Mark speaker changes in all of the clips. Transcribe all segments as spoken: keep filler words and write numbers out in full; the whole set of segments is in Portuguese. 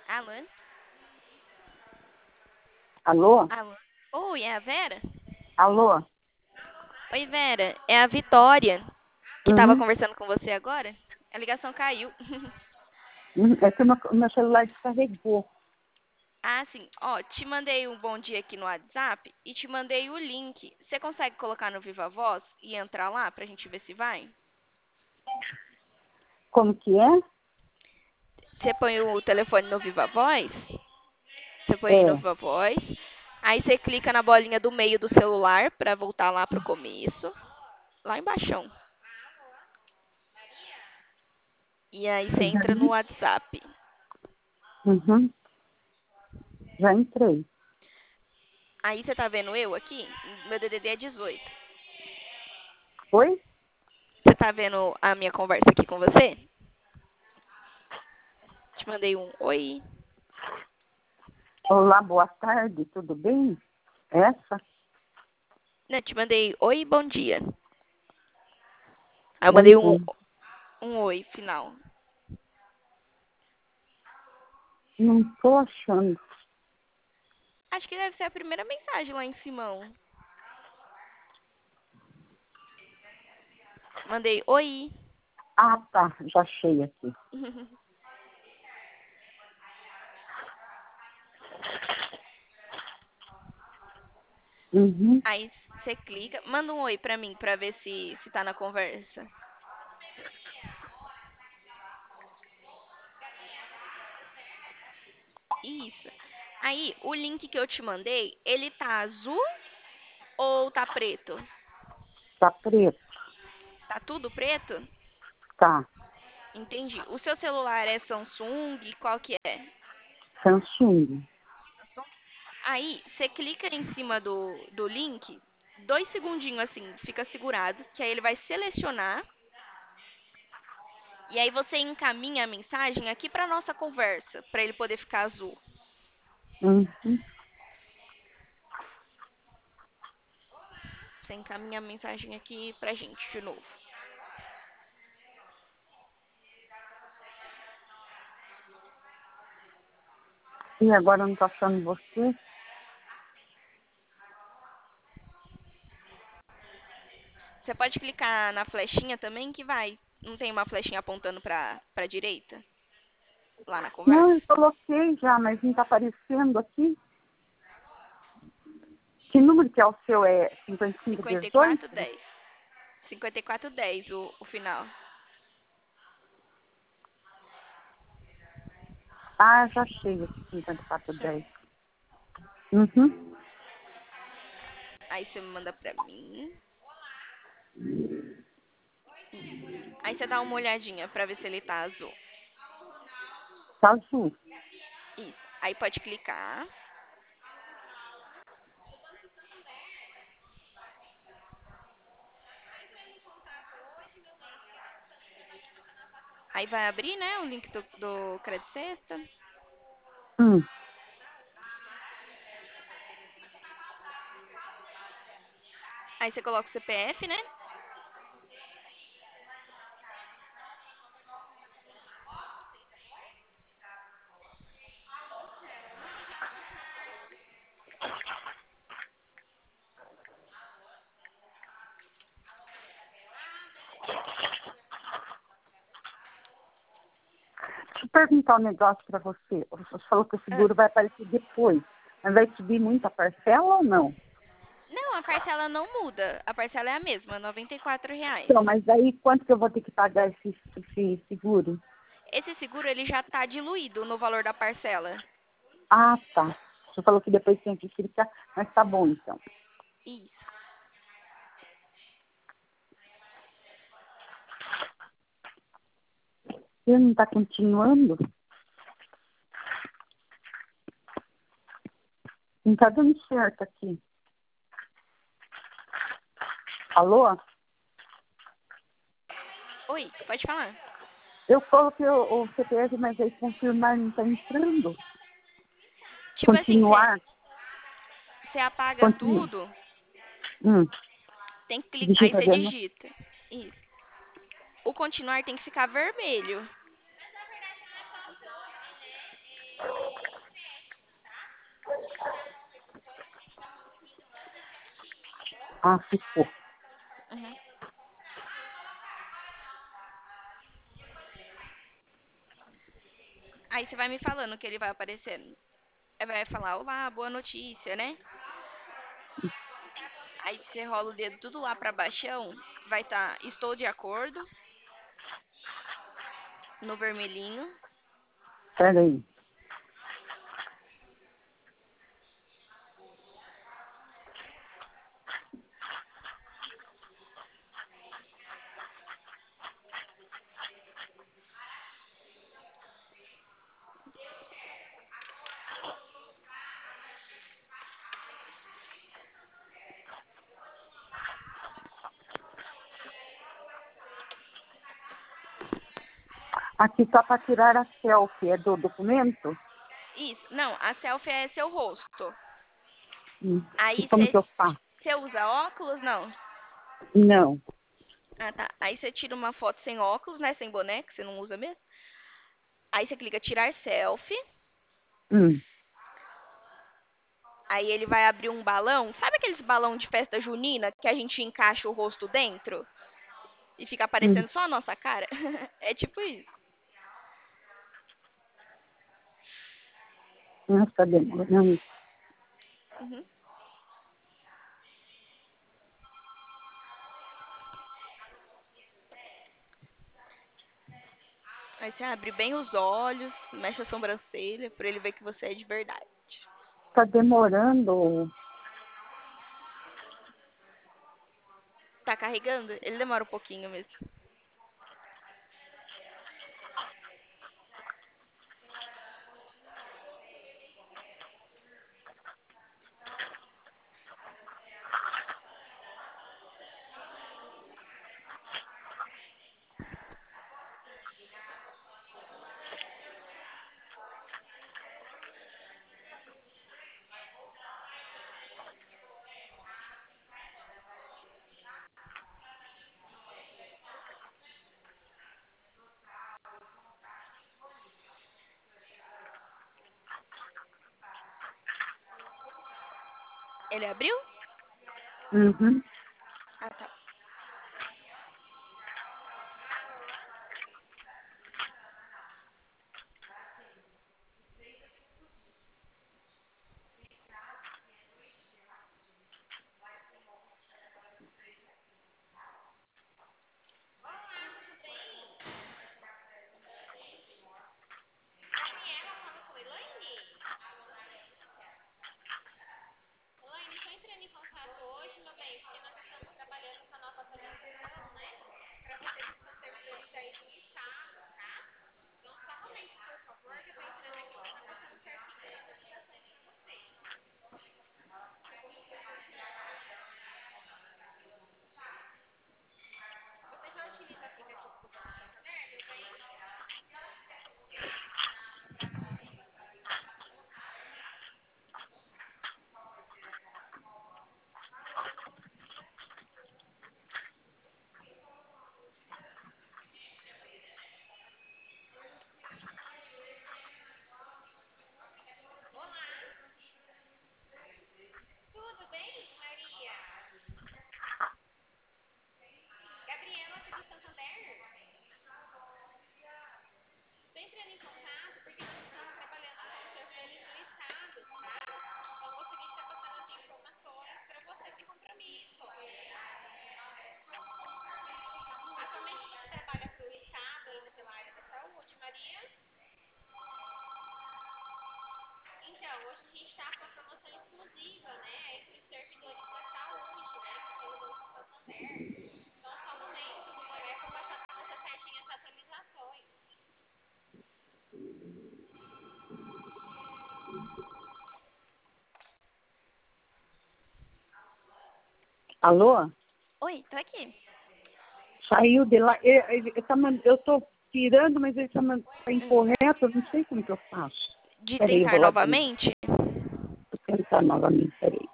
Speaker 1: Alô?
Speaker 2: Alô?
Speaker 1: Alô? Oi, é a Vera?
Speaker 2: Alô?
Speaker 1: Oi, Vera. É a Vitória, que estava
Speaker 2: Uhum.
Speaker 1: conversando com você agora. A ligação caiu.
Speaker 2: Uhum. É que o meu, o meu celular descarregou.
Speaker 1: Ah, sim. Ó, te mandei um bom dia aqui no WhatsApp e te mandei o link. Você consegue colocar no Viva Voz e entrar lá pra gente ver se vai?
Speaker 2: Como que é?
Speaker 1: Você põe o telefone no Viva Voz, você põe no
Speaker 2: É.
Speaker 1: Viva Voz, aí você clica na bolinha do meio do celular pra voltar lá pro começo, lá embaixo. E aí você
Speaker 2: Já,
Speaker 1: entra no WhatsApp.
Speaker 2: uhum. Já entrei.
Speaker 1: Aí você tá vendo eu aqui? Meu D D D é dezoito.
Speaker 2: Oi?
Speaker 1: Você tá vendo a minha conversa aqui com você? Te mandei um oi.
Speaker 2: Olá, boa tarde, tudo bem? Essa?
Speaker 1: Não, te mandei oi, bom dia. Aí eu
Speaker 2: Oi,
Speaker 1: mandei um,
Speaker 2: bom.
Speaker 1: um oi final.
Speaker 2: Não tô achando.
Speaker 1: Acho que deve ser a primeira mensagem lá em Simão. Mandei oi.
Speaker 2: Ah, tá. Já achei aqui. Uhum.
Speaker 1: Aí você clica, manda um oi pra mim pra ver se, se tá na conversa. Isso. Aí, o link que eu te mandei, ele tá azul ou tá preto?
Speaker 2: Tá preto.
Speaker 1: Tá tudo preto?
Speaker 2: Tá.
Speaker 1: Entendi. O seu celular é Samsung? Qual que é?
Speaker 2: Samsung.
Speaker 1: Aí, você clica em cima do, do link, dois segundinhos assim, fica segurado, que aí ele vai selecionar. E aí você encaminha a mensagem aqui para nossa conversa, para ele poder ficar azul.
Speaker 2: Uhum.
Speaker 1: Você encaminha a mensagem aqui pra gente de novo.
Speaker 2: E agora eu não tô achando você?
Speaker 1: Você pode clicar na flechinha também que vai. Não tem uma flechinha apontando para para direita lá na
Speaker 2: Não,
Speaker 1: conversa?
Speaker 2: eu coloquei já, mas não tá aparecendo aqui. Que número que é o seu? É cinquenta e cinco dezoito?
Speaker 1: cinquenta e quatro dez. cinquenta e quatro dez o, o final.
Speaker 2: Ah, já achei esse cinquenta e quatro dez. Uhum.
Speaker 1: Aí você manda pra mim. Aí você dá uma olhadinha pra ver se ele tá azul.
Speaker 2: Tá azul.
Speaker 1: Isso. Aí pode clicar. Aí vai abrir, né, o link do, do Credit Sexta.
Speaker 2: Hum.
Speaker 1: Aí você coloca o C P F, né?
Speaker 2: Deixa eu perguntar um negócio para você. Você falou que o
Speaker 1: Ah,
Speaker 2: seguro vai aparecer depois. Mas vai subir muita parcela ou não?
Speaker 1: não, a parcela não muda. A parcela é a mesma, noventa e quatro reais.
Speaker 2: Então, mas aí quanto que eu vou ter que pagar esse, esse seguro?
Speaker 1: Esse seguro ele já está diluído no valor da parcela.
Speaker 2: Ah, tá. Você falou que depois tem que explicar, mas tá bom então.
Speaker 1: Isso.
Speaker 2: Você não tá continuando? Não tá dando certo aqui. Alô?
Speaker 1: Oi, pode falar.
Speaker 2: Eu coloquei o, o C P F, mas aí confirmar não tá entrando.
Speaker 1: Tipo assim,
Speaker 2: Continuar?
Speaker 1: você apaga
Speaker 2: Continua.
Speaker 1: tudo,
Speaker 2: Hum.
Speaker 1: tem que clicar. Aí
Speaker 2: Digita
Speaker 1: você
Speaker 2: dentro.
Speaker 1: digita. Isso. O continuar tem que ficar vermelho.
Speaker 2: Ah, ficou.
Speaker 1: Uhum. Aí você vai me falando que ele vai aparecendo. Aí vai falar, olá, boa notícia, né? Aí você rola o dedo tudo lá pra baixão, vai estar, tá, estou de acordo, no vermelhinho.
Speaker 2: Espera aí. Aqui só para tirar a selfie, é do documento?
Speaker 1: Isso, não, a selfie é seu rosto.
Speaker 2: Hum. E
Speaker 1: Aí
Speaker 2: como
Speaker 1: você,
Speaker 2: que eu faço?
Speaker 1: você usa óculos? Não.
Speaker 2: Não.
Speaker 1: Ah, tá. Aí você tira uma foto sem óculos, né? Sem boné, que você não usa mesmo. Aí você clica tirar selfie.
Speaker 2: Hum.
Speaker 1: Aí ele vai abrir um balão. Sabe aqueles balão de festa junina que a gente encaixa o rosto dentro? E fica
Speaker 2: Hum.
Speaker 1: aparecendo só a nossa cara? É tipo isso.
Speaker 2: Nossa, demorando.
Speaker 1: Uhum. Aí você abre bem os olhos, mexe a sobrancelha, pra ele ver que você é de verdade.
Speaker 2: Tá demorando.
Speaker 1: Tá carregando? Ele demora um pouquinho mesmo. Ele abriu?
Speaker 2: Uhum.
Speaker 1: Ah, tá.
Speaker 2: Alô?
Speaker 1: Oi, tô aqui.
Speaker 2: Saiu de lá. Eu, eu, eu, tá man- eu tô tirando, mas ele tá, man- tá incorreto. Eu não sei como que eu faço.
Speaker 1: De
Speaker 2: Peraí, eu vou
Speaker 1: tentar
Speaker 2: lá dentro.
Speaker 1: novamente?
Speaker 2: Vou tentar novamente. Peraí.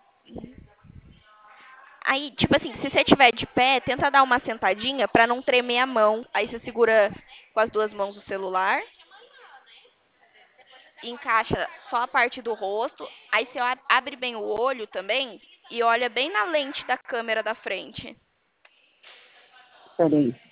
Speaker 1: Aí, tipo assim, se você tiver de pé, tenta dar uma sentadinha pra não tremer a mão. Aí você segura com as duas mãos o celular. encaixa só a parte do rosto, aí você a- abre bem o olho também e olha bem na lente da câmera da frente.
Speaker 2: Peraí.